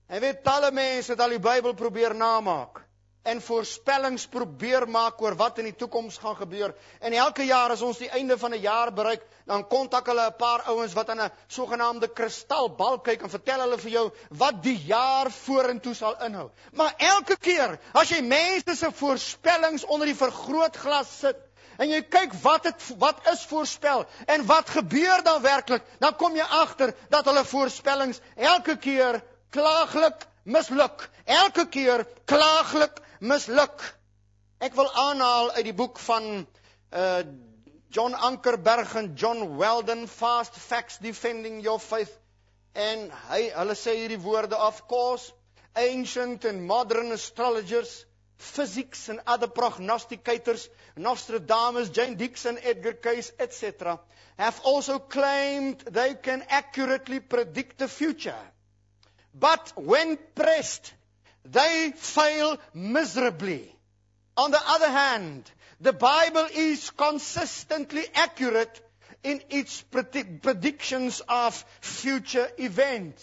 En weet, talle mense het al die Bybel probeer namaak. En voorspellings probeer maak oor wat in die toekoms gaan gebeur. En elke jaar as ons die einde van 'n jaar bereik, dan kontak hulle 'n paar ouens wat aan 'n sogenaamde kristalbal kyk en vertel hulle vir jou wat die jaar vorentoe sal inhou. Maar elke keer as jy mense se voorspellings onder die vergrootglas sit en jy kyk wat is voorspel en wat gebeur dan werklik, dan kom jy agter dat hulle voorspellings elke keer klaaglik misluk. Elke keer klaaglik misluk. Ek wil aanhaal uit die boek van John Ankerberg en John Weldon, Fast Facts Defending Your Faith. En hulle sê hierdie woorde: of course, ancient and modern astrologers, physics and other prognosticators, Nostradamus, Jane Dixon, Edgar Cayce, etc., have also claimed they can accurately predict the future. But when pressed, they fail miserably. On the other hand, the Bible is consistently accurate in its predictions of future events.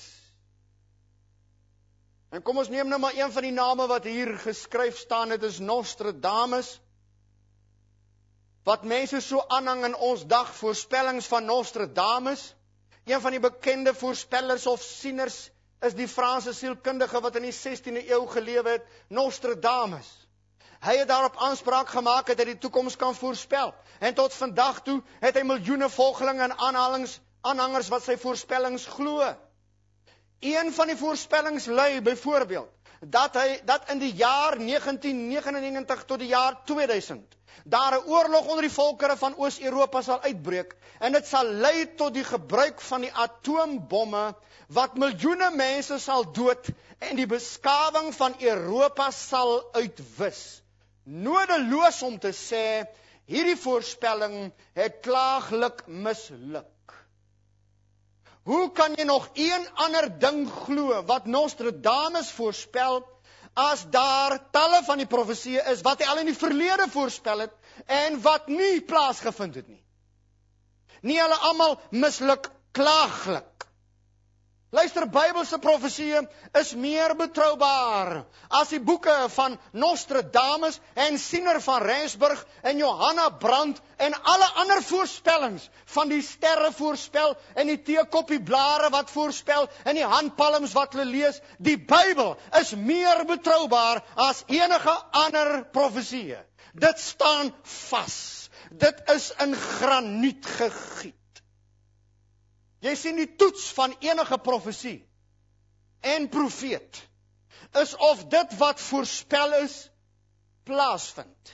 En kom ons neem nou maar een van die name wat hier geskryf staan, dit is Nostradamus. Wat mense so aanhang in ons dag, voorspellings van Nostradamus. Een van die bekende voorspellers of sieners is die Franse sielkundige wat in die 16de eeu gelewe het, Nostradamus. Hy het daarop aanspraak gemaak dat hy die toekoms kan voorspel. En tot vandag toe het hy miljoene volgelinge en aanhangers wat sy voorspellings glo. Een van die voorspellings lui byvoorbeeld dat in die jaar 1999 tot die jaar 2000 daar 'n oorlog onder die volkere van Oos-Europa sal uitbreek en dit sal lei tot die gebruik van die atoombomme wat miljoene mense sal dood en die beskawing van Europa sal uitwis. Nodeloos om te sê, hierdie voorspelling het klaaglik misluk. Hoe kan jy nog een ander ding glo wat Nostradamus voorspel, as daar talle van die profesieë is wat hy al in die verlede voorspel het en wat nie plaasgevind het nie? Nie hulle almal misluk klaaglik. Luister, Bybelse profesieë is meer betroubaar as die boeke van Nostradamus en Siener van Rensburg en Johanna Brandt en alle ander voorspellings van die sterre voorspel en die teekoppieblaare wat voorspel en die handpalms wat hulle lees. Die Bybel is meer betroubaar as enige ander profesieë. Dit staan vas. Dit is in graniet gegiet. Jy sien die toets van enige profesie en profeet is of dit wat voorspel is, plaasvind.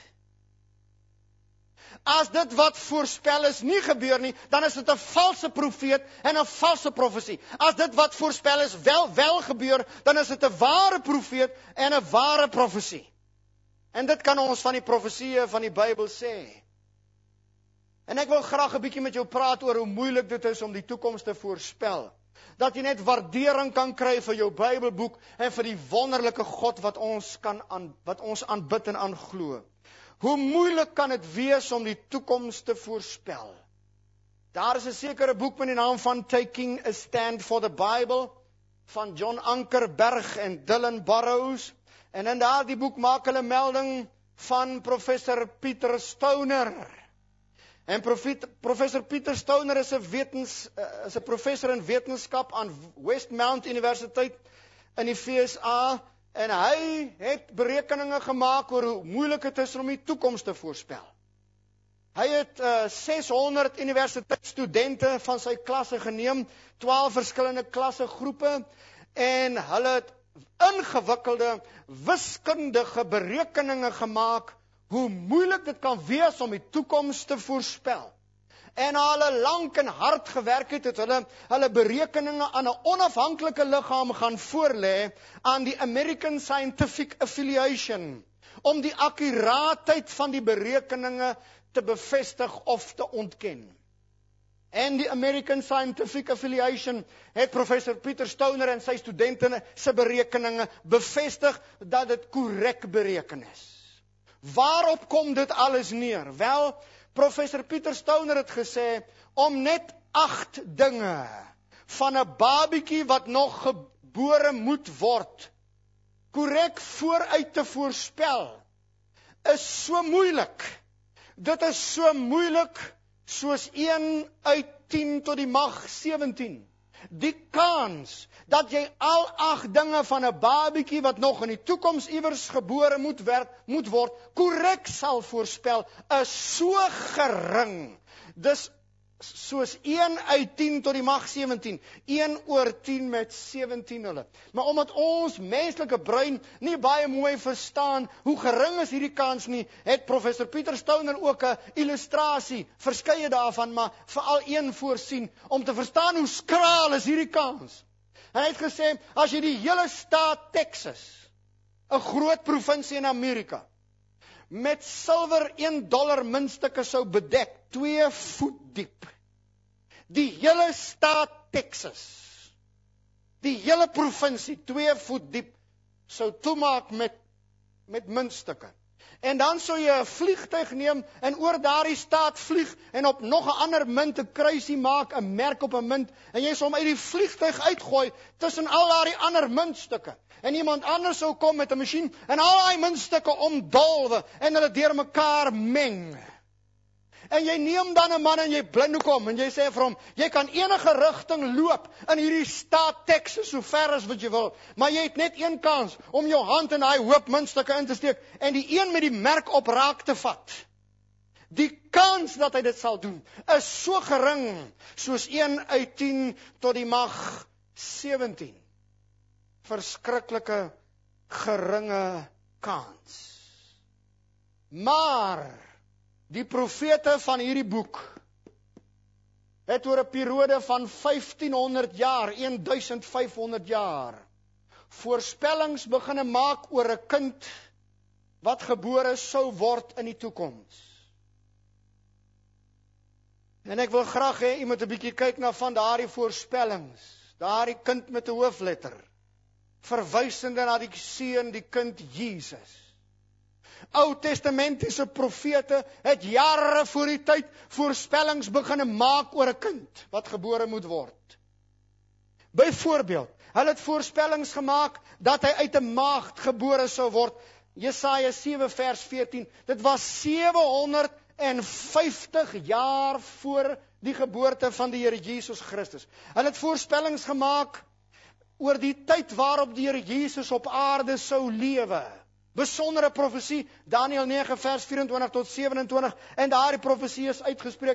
As dit wat voorspel is nie gebeur nie, dan is dit 'n valse profeet en 'n valse profesie. As dit wat voorspel is wel gebeur, dan is dit 'n ware profeet en 'n ware profesie. En dit kan ons van die profesieë van die Bybel sê. En ek wil graag 'n bietjie met jou praat oor hoe moeilik dit is om die toekoms te voorspel. Dat jy net waardering kan kry vir jou Bybelboek en vir die wonderlike God wat ons aanbid en aanglo. Hoe moeilik kan dit wees om die toekoms te voorspel? Daar is 'n sekere boek met die naam van Taking a Stand for the Bible van John Ankerberg en Dylan Burrows. En in daardie boek maak hulle melding van professor Peter Stoner. En professor Peter Stoner is 'n professor in wetenskap aan Westmount Universiteit in die VSA en hy het berekeninge gemaak oor hoe moeilik dit is om die toekoms te voorspel. Hy het 600 universiteitsstudente van sy klasse geneem, 12 verskillende klassegroepe en hulle het ingewikkelde wiskundige berekeninge gemaak hoe moeilik dit kan wees om die toekoms te voorspel. En hulle lank en hard gewerk het hulle berekeninge aan 'n onafhanklike liggaam gaan voorlê aan die American Scientific Affiliation om die akkuraatheid van die berekeninge te bevestig of te ontken. En die American Scientific Affiliation het professor Peter Stoner en sy studente se berekeninge bevestig dat dit korrek bereken is. Waarop kom dit alles neer? Wel, professor Peter Stoner het gesê om net 8 dinge van 'n babietjie wat nog gebore moet word, korrek vooruit te voorspel, is so moeilik. Dit is so moeilik soos 1 uit 10 tot die mag 17. Die kans dat jy al 8 dinge van 'n babietjie wat nog in die toekoms iewers gebore moet word, korrek sal voorspel, is so gering. Dis soos 1 uit 10 tot die mag 17. 1 oor 10 met 17 hulle. Maar omdat ons menslike brein nie baie mooi verstaan hoe gering is hierdie kans nie, het professor Pieter Stauner ook 'n illustrasie, verskeie daarvan, maar veral een voorsien, om te verstaan hoe skraal is hierdie kans. En hy het gesê, as jy die hele staat Texas, 'n groot provinsie in Amerika, met silwer $1 muntstukke sou bedek, 2 voet diep. Die hele staat Texas, die hele provinsie, 2 voet diep, sou toemaak met muntstukke. En dan sou jy 'n vliegtuig neem en oor daardie staat vlieg en op nog 'n ander munt 'n kruisie maak, 'n merk op 'n munt, en jy sou hom uit die vliegtuig uitgooi tussen al daardie ander muntstukke. En iemand anders sou kom met 'n masjien en al daai muntstukke omdolwe en hulle deurmekaar meng. En jy neem dan 'n man en jy blindoek hom en jy sê vir hom, jy kan enige rigting loop in hierdie staat Texas so ver as wat jy wil, maar jy het net een kans om jou hand in daai hoop muntstukke in te steek en die een met die merk op raak te vat. Die kans dat hy dit sal doen is so gering soos 1 uit 10 tot die mag 17. Verskriklike geringe kans. Maar die profete van hierdie boek het oor 'n periode van 1500 jaar, 1500 jaar, voorspellings begine maak oor 'n kind wat gebore sou word in die toekoms. En ek wil graag hê jy moet 'n bietjie kyk na van daardie voorspellings. Daardie kind met 'n hoofletter, verwysende na die seun, die kind Jesus. Ou Testamentiese profete het jare voor die tyd voorspellings begine maak oor 'n kind wat gebore moet word. Byvoorbeeld, hulle het voorspellings gemaak dat hy uit 'n maagd gebore sou word. Jesaja 7 vers 14. Dit was 750 jaar voor die geboorte van die Here Jesus Christus. Hulle het voorspellings gemaak oor die tyd waarop die Here Jesus op aarde sou lewe. Besondere profesie, Daniël 9 vers 24 tot 27, en daardie profesie is uitgespreek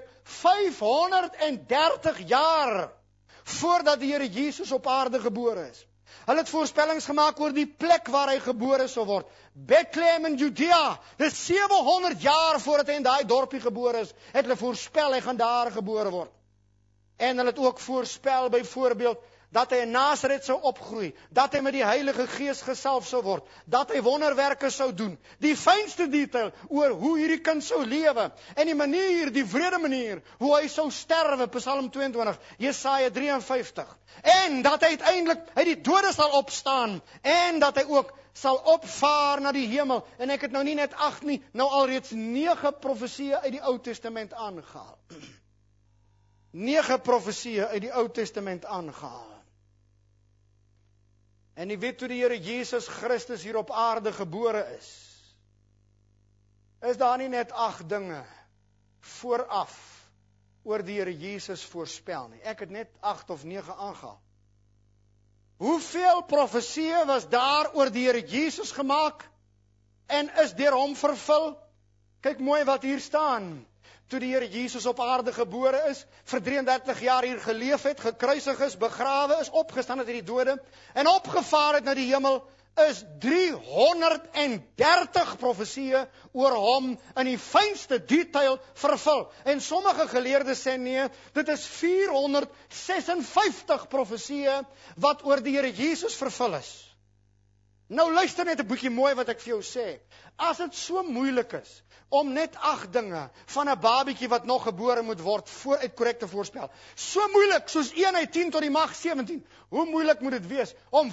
530 jaar voordat die Here Jesus op aarde gebore is. Hulle het voorspellings gemaak oor die plek waar hy gebore sou word. Bethlehem in Judea, dit is 700 jaar voordat hy in daai dorpie gebore is, het hulle voorspel hy gaan daar gebore word. En hulle het ook voorspel byvoorbeeld dat hy in Nasaret sou opgroei, dat hy met die Heilige Gees gesalf sou word, dat hy wonderwerke sou doen, die fynste detail oor hoe hierdie kind sou lewe, en die manier, die wrede manier, hoe hy sou sterwe, Psalm 22, Jesaja 53, en dat hy uiteindelik uit die dode sal opstaan, en dat hy ook sal opvaar na die hemel, en ek het nou nie net 8 nie, nou alreeds 9 profesieë uit die Ou Testament aangehaal. 9 profesieë uit die Ou Testament aangehaal. En jy weet toe die Here Jesus Christus hier op aarde gebore is daar nie net 8 dinge vooraf oor die Here Jesus voorspel nie. Ek het net 8 of 9 aangehaal. Hoeveel profesieë was daar oor die Here Jesus gemaak en is deur hom vervul? Kyk mooi wat hier staan. Toe die Here Jesus op aarde gebore is, vir 33 jaar hier geleef het, gekruisig is, begrawe is, opgestaan het uit die dode, en opgevaar het na die hemel, is 330 profesieë oor hom in die fynste detail vervul. En sommige geleerdes sê nee, dit is 456 profesieë wat oor die Here Jesus vervul is. Nou luister net 'n bietjie mooi wat ek vir jou sê. As dit so moeilik is om net 8 dinge van 'n babietjie wat nog gebore moet word vooruit korrek te voorspel, so moeilik soos 1 uit 10 tot die mag 17, hoe moeilik moet dit wees om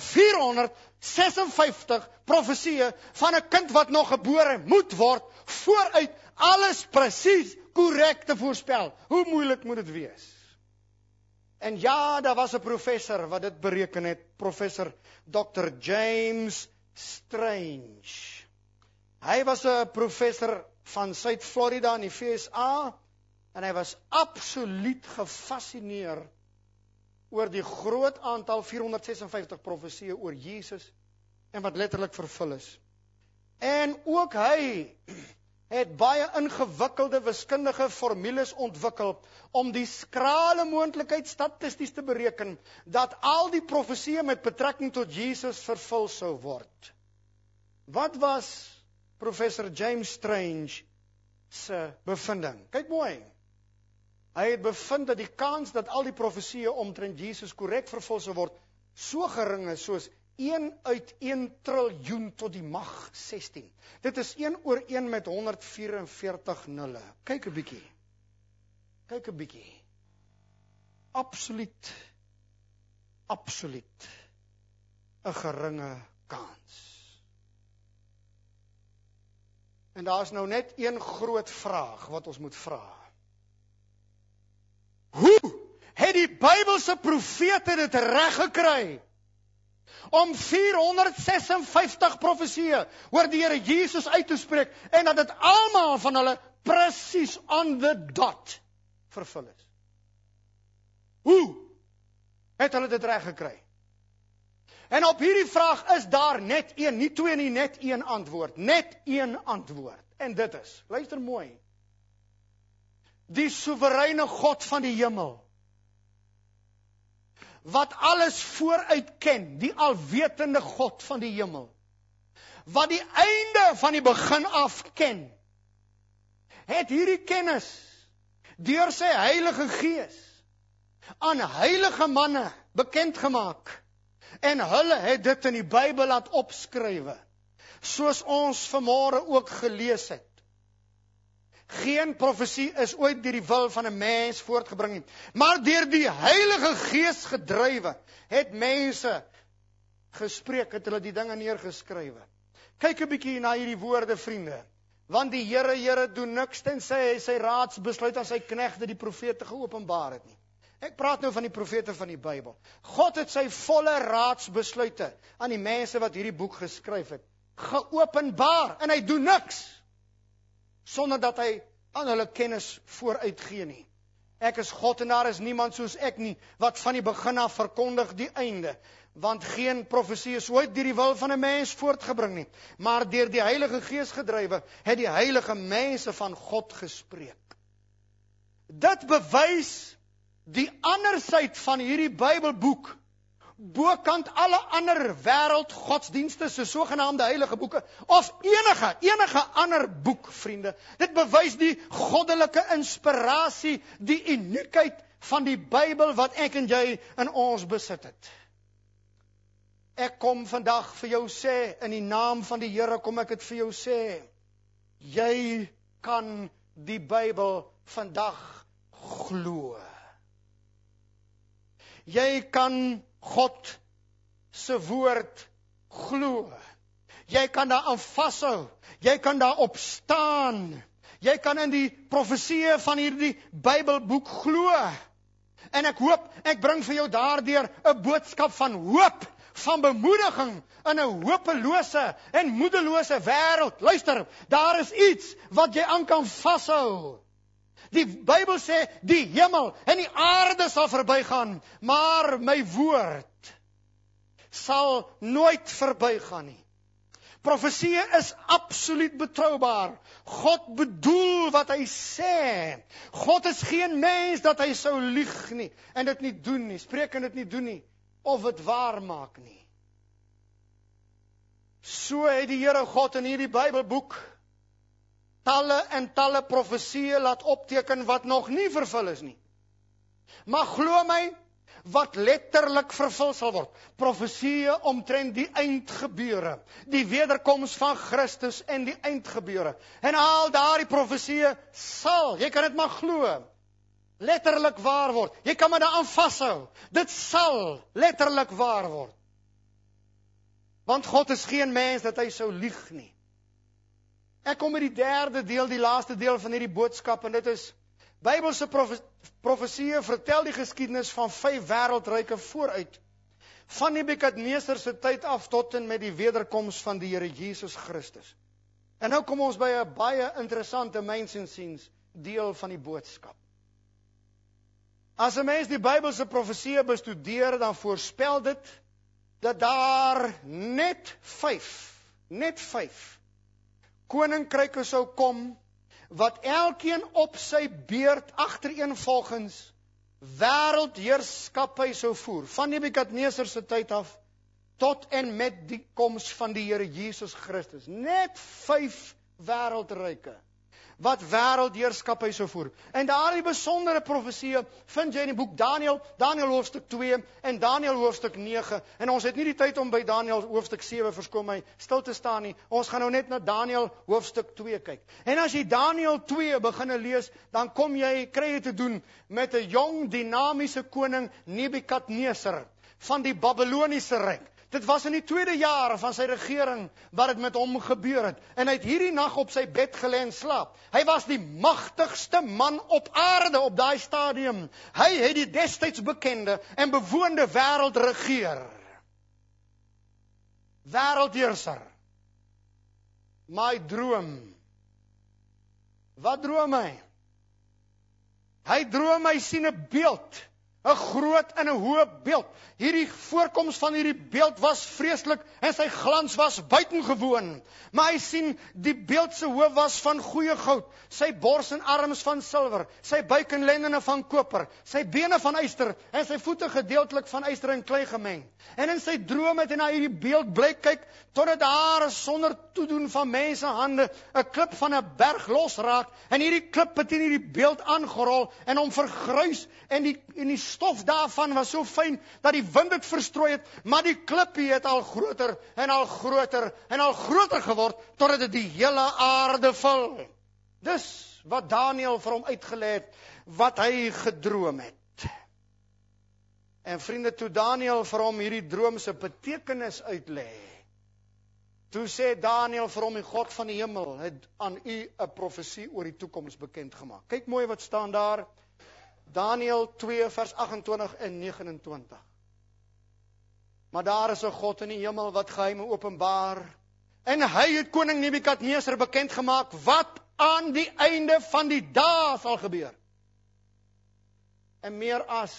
456 profesieë van 'n kind wat nog gebore moet word vooruit alles presies korrek te voorspel? Hoe moeilik moet dit wees? En ja, daar was 'n professor wat dit bereken het, professor Dr. James Strange. Hy was 'n professor van Suid-Florida in die VSA en hy was absoluut gefascineer oor die groot aantal 456 profesieë oor Jesus en wat letterlik vervul is. En ook hy het baie ingewikkelde wiskundige formules ontwikkel om die skrale moontlikheid statisties te bereken dat al die profesieë met betrekking tot Jesus vervul sou word. Wat was professor James Strange se bevinding? Kyk mooi. Hy het bevind dat die kans dat al die profesieë omtrent Jesus korrek vervul sou word, so gering is soos 1 uit 1 triljoen tot die mag 16. Dit is 1/1 met 144 nulle. Kyk 'n bietjie. Kyk 'n bietjie. Absoluut 'n geringe kans. En daar is nou net een groot vraag wat ons moet vra. Hoe het die Bybelse profete dit reg gekry om 456 profesieë oor die Here Jesus uit te spreek en dat dit almal van hulle presies on the dot vervul is? Hoe het hulle dit reg gekry? En op hierdie vraag is daar net een, nie twee nie, net een antwoord. Net een antwoord. En dit is, luister mooi, die soewereine God van die hemel, wat alles vooruit ken, die alwetende God van die hemel, wat die einde van die begin af ken, het hierdie kennis deur sy Heilige Gees aan heilige manne bekend gemaak, en hulle het dit in die Bybel laat opskrywe, soos ons vanmôre ook gelees het. Geen profesie is ooit deur die wil van 'n mens voortgebring nie, maar deur die Heilige Gees gedrywe, het mense gespreek, het hulle die dinge neergeskrywe. Kyk 'n bietjie na hierdie woorde, vriende, want die Here doen niks tensy hy sy raadsbesluit aan sy knegte die profete geopenbaar het nie. Ek praat nou van die profete van die Bybel. God het sy volle raadsbesluite aan die mense wat hierdie boek geskryf het, geopenbaar, en hy doen niks sonder dat hy aan hulle kennis vooruitgee nie. Ek is God en daar is niemand soos ek nie, wat van die begin af verkondig die einde, want geen profesie is ooit deur die wil van 'n mens voortgebring nie, maar deur die Heilige Gees gedrywe, het die heilige mense van God gespreek. Dit bewys die ander syd van hierdie Bybelboek, bokant alle ander wêreldgodsdienste se sogenaamde heilige boeke, of enige ander boek, vriende. Dit bewys die goddelike inspirasie, die uniekheid van die Bybel wat ek en jy in ons besit het. Ek kom vandag vir jou sê, in die naam van die Here kom ek dit vir jou sê, jy kan die Bybel vandag glo. Jy kan God se woord glo. Jy kan daaraan vashou. Jy kan daarop staan. Jy kan in die profesieë van hierdie Bybelboek glo. En ek hoop, ek bring vir jou daardeur 'n boodskap van hoop, van bemoediging in 'n hopelose en moedelose wêreld. Luister, daar is iets wat jy aan kan vashou. Die Bybel sê, die hemel en die aarde sal verbygaan, maar my woord sal nooit verbygaan nie. Profesieë is absoluut betroubaar. God bedoel wat hy sê. God is geen mens dat hy sou lieg nie, en dit nie doen nie, spreek en dit nie doen nie, of dit waar maak nie. So het die Here God in hierdie Bybelboek talle en talle profesieë laat opteken wat nog nie vervul is nie. Maar glo my, wat letterlik vervul sal word. Profesieë omtrent die eindgebeure, die wederkoms van Christus en die eindgebeure. En al daardie profesieë sal, jy kan dit maar glo, letterlik waar word. Jy kan maar daaraan vashou. Dit sal letterlik waar word. Want God is geen mens dat hy sou lieg nie. Ek kom met die derde deel, die laaste deel van hierdie boodskap, en dit is Bybelse profesieë vertel die geskiedenis van 5 wêreldryke vooruit, van Nebukadneser se tyd af tot en met die wederkoms van die Here Jesus Christus. En nou kom ons by 'n baie interessante mensensiens deel van die boodskap. As 'n mens die Bybelse profesieë bestudeer, dan voorspel dit dat daar net 5 koninkryke sou kom, wat elkeen op sy beurt agtereenvolgens wêreldheerskappy sou voer, van Nebukadneser se tyd af, tot en met die koms van die Here Jesus Christus. Net 5 wêreldryke, wat wêreldheerskappy sou voer. En daardie besondere profesieë vind jy in die boek Daniël hoofstuk 2 en Daniël hoofstuk 9. En ons het nie die tyd om by Daniël hoofstuk 7, verskoon my, stil te staan nie. Ons gaan nou net na Daniël hoofstuk 2 kyk. En as jy Daniël 2 beginne lees, dan kry jy te doen met 'n jong, dinamiese koning Nebukadneser van die Babiloniese ryk. Dit was in die 2de jaar van sy regering wat dit met hom gebeur het. En hy het hierdie nag op sy bed gelê en slaap. Hy was die magtigste man op aarde op daai stadium. Hy het die destyds bekende en bewoonde wêreld regeer. Wêreldheerser. My droom. Wat droom hy? Hy droom hy sien 'n beeld. 'n groot en 'n hoë beeld. Hierdie voorkoms van hierdie beeld was vreeslik en sy glans was buitengewoon. Maar hy sien die beeld se hoof was van goeie goud, sy bors en arms van silwer, sy buik en lendene van koper, sy bene van yster en sy voete gedeeltelik van yster en klei gemeng. En in sy droom het hy na hierdie beeld bly kyk totdat daar sonder toedoen van mense hande 'n klip van 'n berg losraak en hierdie klip het in hierdie beeld aangerol en hom vergruis en die stof daarvan was so fyn dat die wind het verstrooi het, maar die klippie het al groter en al groter en al groter geword totdat dit die hele aarde vul. Dis wat Daniël vir hom uitgelê het, wat hy gedroom het. En vriende, toe Daniël vir hom hierdie droom se betekenis uitlê, toe sê Daniël vir hom, die God van die hemel het aan u 'n profesie oor die toekoms bekend gemaak. Kyk mooi wat staan daar. Daniël 2 vers 28 en 29. Maar daar is 'n God in die hemel wat geheime openbaar. En hy het koning Nebukadneser bekend gemaak wat aan die einde van die dae sal gebeur. En meer as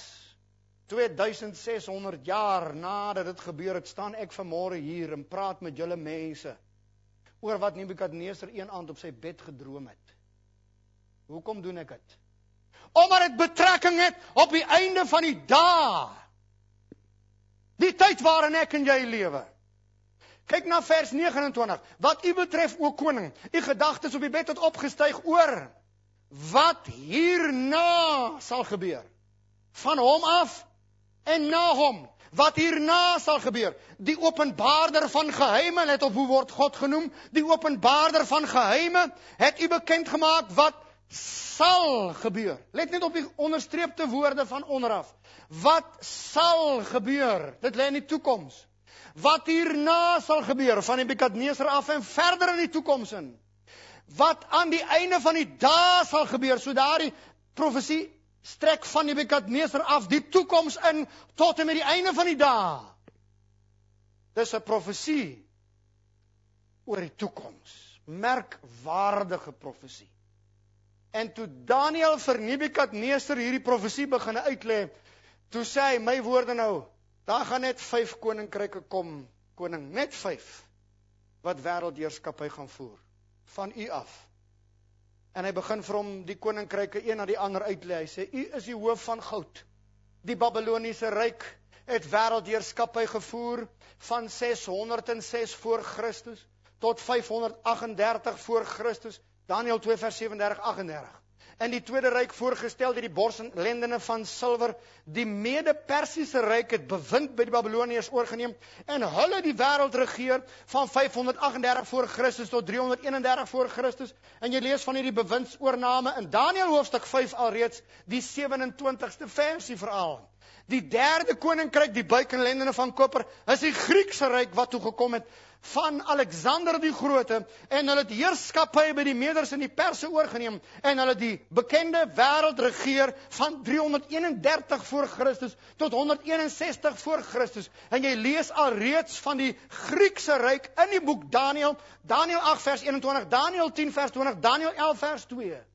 2600 jaar nadat dit gebeur het, staan ek vanmôre hier en praat met julle mense oor wat Nebukadneser een aand op sy bed gedroom het. Hoekom doen ek dit? Omdat dit betrekking het op die einde van die dae. Die tyd waarin ek en jy lewe. Kyk na vers 29. Wat u betref, o koning, u gedagtes op die bed het opgestyg oor wat hierna sal gebeur. Van hom af en na hom. Wat hierna sal gebeur. Die openbaarder van geheime, let op hoe word God genoem, die openbaarder van geheime het u bekend gemaak wat sal gebeur. Let net op die onderstreepte woorde van onderaf. Wat sal gebeur? Dit lê in die toekoms. Wat hierna sal gebeur, van Nebukadneser af en verder in die toekoms in. Wat aan die einde van die dae sal gebeur, so daardie profesie strek van Nebukadneser af die toekoms in tot en met die einde van die dae. Dis 'n profesie oor die toekoms. Merkwaardige profesie. En toe Daniël vir Nebukadneser hierdie profesie begin uitlê, toe sê hy, my woorde nou, daar gaan net 5 koninkryke kom, koning, net 5, wat wêreldheerskappy gaan voer, van u af. En hy begin vir hom die koninkryke een na die ander uitlê. Hy sê, u is die hoof van goud. Die Babiloniese ryk het wêreldheerskappy gevoer van 606 voor Christus tot 538 voor Christus. Daniël 2 vers 37-38. En die tweede ryk voorgestel deur die bors en lendene van silwer. Die Mede-Persiese ryk het bewind by die Babiloniërs oorgeneem en hulle die wêreld regeer van 538 voor Christus tot 331 voor Christus. En jy lees van hierdie bewindsoorname in Daniël hoofstuk 5 alreeds, die 27ste versie veral. Die derde koninkryk, die buikenlendene van koper, is die Griekse ryk wat toe gekom het van Alexander die Grote, en hulle het heerskappy by die Meders en die Perse oorgeneem, en hulle die bekende wêreld regeer van 331 voor Christus tot 161 voor Christus. En jy lees alreeds van die Griekse ryk in die boek Daniël, Daniël 8 vers 21, Daniël 10 vers 20, Daniël 11 vers 2.